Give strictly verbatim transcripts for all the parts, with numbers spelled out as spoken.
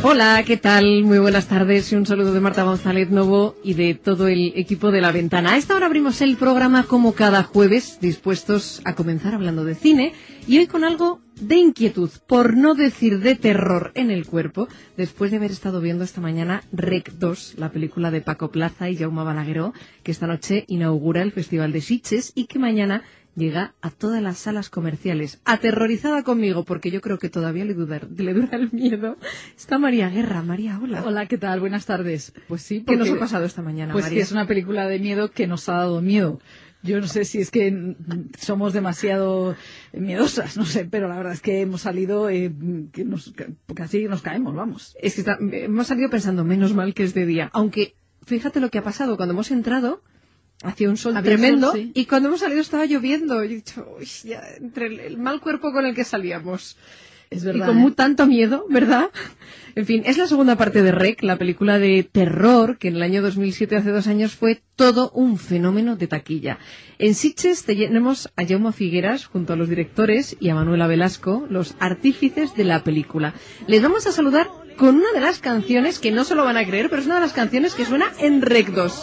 Hola, ¿qué tal? Muy buenas tardes y un saludo de Marta González Novo y de todo el equipo de La Ventana. A esta hora abrimos el programa como cada jueves, dispuestos a comenzar hablando de cine y hoy con algo de inquietud, por no decir de terror en el cuerpo, después de haber estado viendo esta mañana Rec dos, la película de Paco Plaza y Jaume Balagueró, que esta noche inaugura el Festival de Sitges y que mañana llega a todas las salas comerciales. Aterrorizada conmigo, porque yo creo que todavía le, dudar, le dura el miedo, está María Guerra. María, hola. Hola, ¿qué tal? Buenas tardes. Pues sí, porque, ¿qué nos ha pasado esta mañana, pues María? que es una película de miedo que nos ha dado miedo. Yo no sé si es que somos demasiado miedosas, no sé, pero la verdad es que hemos salido, eh, que nos, casi nos caemos, vamos. Es que está, hemos salido pensando, menos mal que es de día. Aunque, fíjate lo que ha pasado, cuando hemos entrado, hacía un sol Había tremendo, sol, sí. Y cuando hemos salido estaba lloviendo. Y he dicho, uy, ya, entre el, el mal cuerpo con el que salíamos. Es verdad, y con muy ¿eh? tanto miedo, ¿verdad? En fin, es la segunda parte de Rec, la película de terror que en el año dos mil siete, hace dos años, fue todo un fenómeno de taquilla. En Sitges tenemos a Jaume Figueras junto a los directores y a Manuela Velasco, los artífices de la película. Les vamos a saludar con una de las canciones que no se lo van a creer, pero es una de las canciones que suena en Rec dos.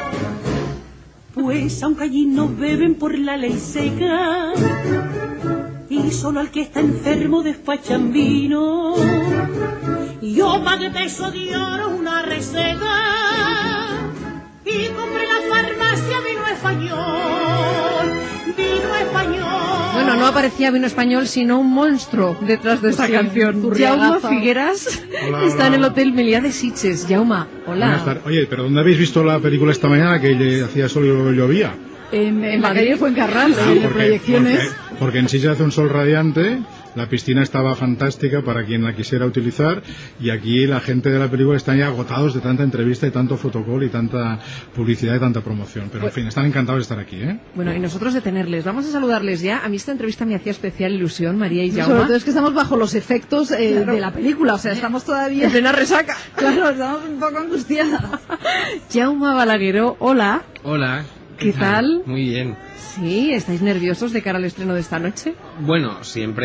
Pues aunque allí no beben por la ley seca y solo al que está enfermo despachan vino, yo pagué peso de oro una receta y compré en la farmacia vino español, vino español. Bueno, no aparecía vino español, sino un monstruo detrás de esta Sí, canción. Jaume Figueras Hola, está hola. en el Hotel Meliá de Sitges. Jaume, Buenas hola. tardes. Oye, ¿pero dónde habéis visto la película esta mañana que le hacía sol y llovía? En, en la Madrid. calle Fuencarral, Ah, en proyecciones. porque, porque en Sitges hace un sol radiante, la piscina estaba fantástica para quien la quisiera utilizar y aquí la gente de la película están ya agotados de tanta entrevista y tanto fotocall y tanta publicidad y tanta promoción. Pero en fin, están encantados de estar aquí, ¿eh? Bueno, y nosotros de tenerles. Vamos a saludarles ya. A mí esta entrevista me hacía especial ilusión, María y Sobre Jaume. todo es que estamos bajo los efectos eh, Claro. de la película, o sea, estamos todavía... En plena resaca. Claro, estamos un poco angustiadas. Jaume Balagueró, hola. Hola. ¿Qué tal? Muy bien. Sí, ¿estáis nerviosos de cara al estreno de esta noche? Bueno,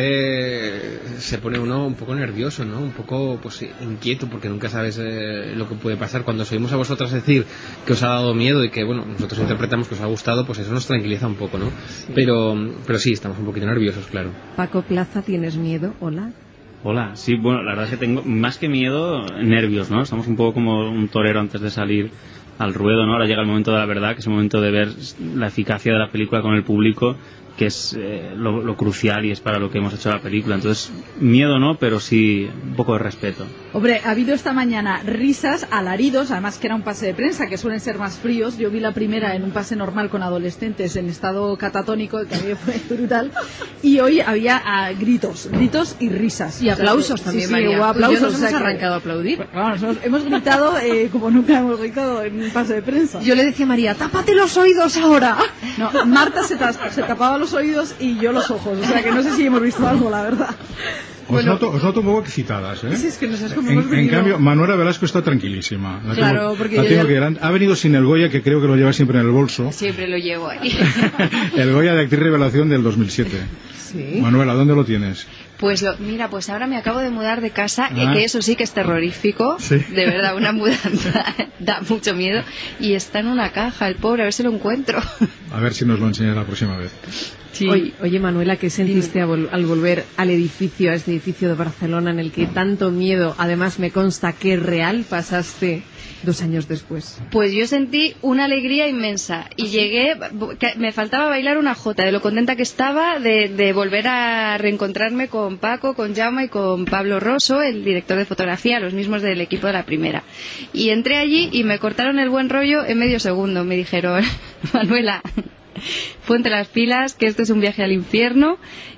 siempre se pone uno un poco nervioso, ¿no? Un poco pues inquieto porque nunca sabes eh, lo que puede pasar. Cuando os oímos a vosotras decir que os ha dado miedo y que, bueno, nosotros interpretamos que os ha gustado, pues eso nos tranquiliza un poco, ¿no? Sí. Pero, pero sí, estamos un poquito nerviosos, claro. Paco Plaza, ¿tienes miedo? Hola. Hola, sí, bueno, la verdad es que tengo más que miedo, nervios, ¿no? Estamos un poco como un torero antes de salir al ruedo, ¿no? Ahora llega el momento de la verdad, que es el momento de ver la eficacia de la película con el público, que es eh, lo, lo crucial y es para lo que hemos hecho la película. Entonces, miedo no, pero sí un poco de respeto. Hombre, ha habido esta mañana risas, alaridos, además que era un pase de prensa, que suelen ser más fríos. Yo vi la primera en un pase normal con adolescentes en estado catatónico, que a mí fue brutal, y hoy había ah, gritos, gritos y risas. Y aplausos O sea, también, sí, sí, María. hubo aplausos. Yo nos o sea hemos que- arrancado a aplaudir. Pues, vamos, hemos, hemos gritado eh, como nunca hemos gritado en un pase de prensa. Yo le decía a María, tápate los oídos ahora. No, Marta se, tas- se tapaba los oídos y yo los ojos, o sea que no sé si hemos visto algo, la verdad. Os, Bueno. noto, os noto un poco excitadas, ¿eh? Sí, es que no sabes cómo En, hemos en venido. cambio, Manuela Velasco está tranquilísima. La Claro, tengo- porque la yo tengo ya- que ir. Ha venido sin el Goya, que creo que lo lleva siempre en el bolso. Siempre lo llevo ahí. El Goya de Actriz Revelación del dos mil siete. Sí. Manuela, ¿dónde lo tienes? Pues lo, mira, pues ahora me acabo de mudar de casa, Ah. eh, que eso sí que es terrorífico. Sí. De verdad, una mudanza da mucho miedo. Y está en una caja, el pobre, a ver si lo encuentro. A ver si nos lo enseñas la próxima vez. Sí. Oye, oye, Manuela, ¿qué sentiste a vol- al volver al edificio, a este edificio de Barcelona en el que tanto miedo, además me consta que es real, pasaste dos años después? Pues yo sentí una alegría inmensa y llegué, que me faltaba bailar una jota de lo contenta que estaba de, de volver a reencontrarme con Paco, con Jaume y con Pablo Rosso, el director de fotografía, los mismos del equipo de la primera. Y entré allí y me cortaron el buen rollo en medio segundo. Me dijeron, Manuela, ponte las pilas, que esto es un viaje al infierno.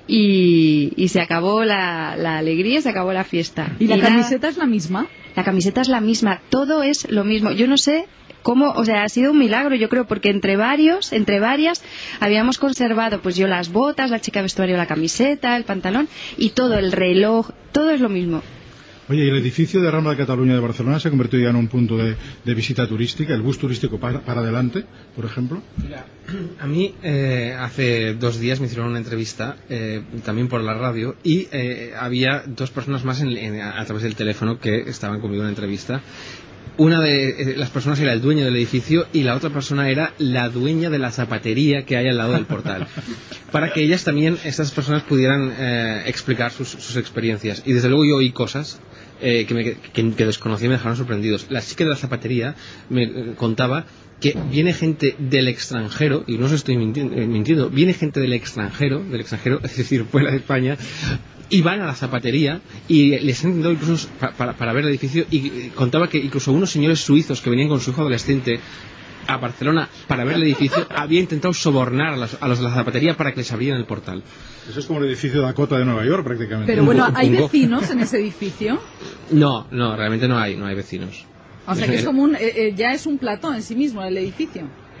Y, y se acabó la, la alegría, se acabó la fiesta. ¿Y la nada, camiseta es la misma? la camiseta es la misma, todo es lo mismo. Yo no sé cómo, o sea, ha sido un milagro, yo creo, porque entre varios, entre varias, habíamos conservado, pues yo las botas, la chica de vestuario la camiseta, el pantalón, y todo, el reloj, todo es lo mismo. Oye, ¿y el edificio de Rambla de Cataluña de Barcelona se ha convertido ya en un punto de, de visita turística? ¿El bus turístico para, para adelante, por ejemplo? Mira, a mí eh, hace dos días me hicieron una entrevista, eh, también por la radio, y eh, había dos personas más en, en, a través del teléfono que estaban conmigo en la entrevista. Una de eh, las personas era el dueño del edificio y la otra persona era la dueña de la zapatería que hay al lado del portal. Para que ellas también, estas personas, pudieran eh, explicar sus, sus experiencias. Y desde luego yo oí cosas eh, que, me, que, que desconocí y me dejaron sorprendidos. La chica de la zapatería me eh, contaba que viene gente del extranjero, y no os estoy mintiendo, eh, mintiendo, viene gente del extranjero, del extranjero, es decir, fuera de España, y van a la zapatería y les han intentado incluso para, para, para ver el edificio, y contaba que incluso unos señores suizos que venían con su hijo adolescente a Barcelona para ver el edificio habían intentado sobornar a los, a los de la zapatería para que les abrieran el portal. Eso es como el edificio Dakota de Nueva York, prácticamente. Pero bueno, ¿hay vecinos en ese edificio? No, no, realmente no hay, no hay vecinos. O sea que es como un, eh, eh, ya es un plató en sí mismo el edificio.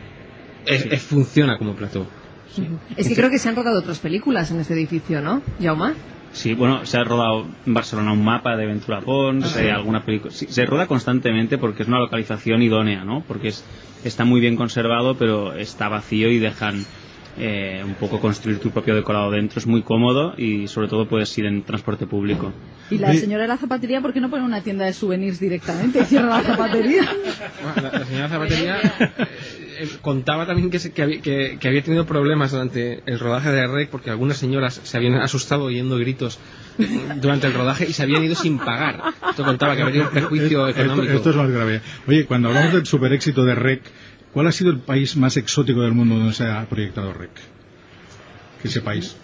Es, es, funciona como plató. Sí. Es que creo que se han rodado otras películas en este edificio, ¿no, Jaume? Sí, bueno, se ha rodado en Barcelona un mapa de Ventura Pons, eh, alguna película. Sí, se roda constantemente porque es una localización idónea, ¿no? Porque es, está muy bien conservado, pero está vacío y dejan eh, un poco construir tu propio decorado dentro. Es muy cómodo y sobre todo puedes ir en transporte público. Y la señora de la zapatería, ¿por qué no pone una tienda de souvenirs directamente y cierra la zapatería? Bueno, la, la señora zapatería eh, contaba también que, se, que, había, que, que había tenido problemas durante el rodaje de R E C porque algunas señoras se habían asustado oyendo gritos durante el rodaje y se habían ido sin pagar. Esto contaba que había tenido un perjuicio económico. Esto, esto es más grave. Oye, cuando hablamos del super éxito de R E C, ¿cuál ha sido el país más exótico del mundo donde se ha proyectado R E C? ¿Qué ese país?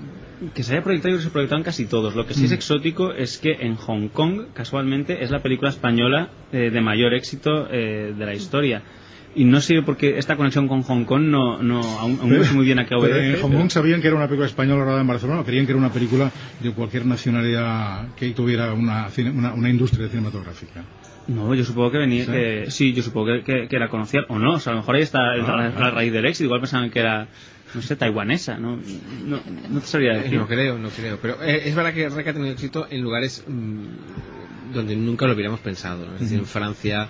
Que se haya proyectado y que se ha proyectado en casi todos. Lo que sí es exótico es que en Hong Kong, casualmente, es la película española eh, de mayor éxito eh, de la historia. Y no sé por qué esta conexión con Hong Kong no, no aún, aún no sé muy bien a qué obedece. En Hong Kong sabían que era una película española rodada en Barcelona, o creían que era una película de cualquier nacionalidad que tuviera una, una, una industria cinematográfica. No, yo supongo que venía, ¿sí? Que, sí, yo supongo que, que, que la conocían, o no, o sea, a lo mejor ahí está ah, la, la raíz del éxito, igual pensaban que era, no sé, taiwanesa, no, no, no te sabría decir. No creo, no creo, pero eh, es verdad que R E C ha tenido éxito en lugares mmm, donde nunca lo hubiéramos pensado, ¿no? Es decir, en Francia,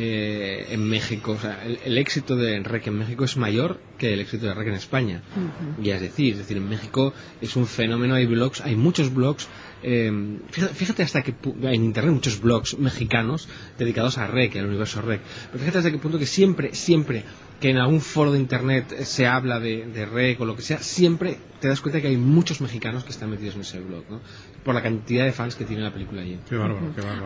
eh, en México, o sea, el, el éxito de R E C en México es mayor que el éxito de R E C en España. Uh-huh. Y es decir, es decir, en México es un fenómeno, hay blogs, hay muchos blogs. Eh, fíjate, fíjate hasta que en internet muchos blogs mexicanos dedicados a R E C, al universo R E C, pero fíjate hasta qué punto que siempre, siempre que en algún foro de internet se habla de, de R E C o lo que sea, siempre te das cuenta que hay muchos mexicanos que están metidos en ese blog, ¿no? Por la cantidad de fans que tiene la película allí. Qué bárbaro, qué bárbaro.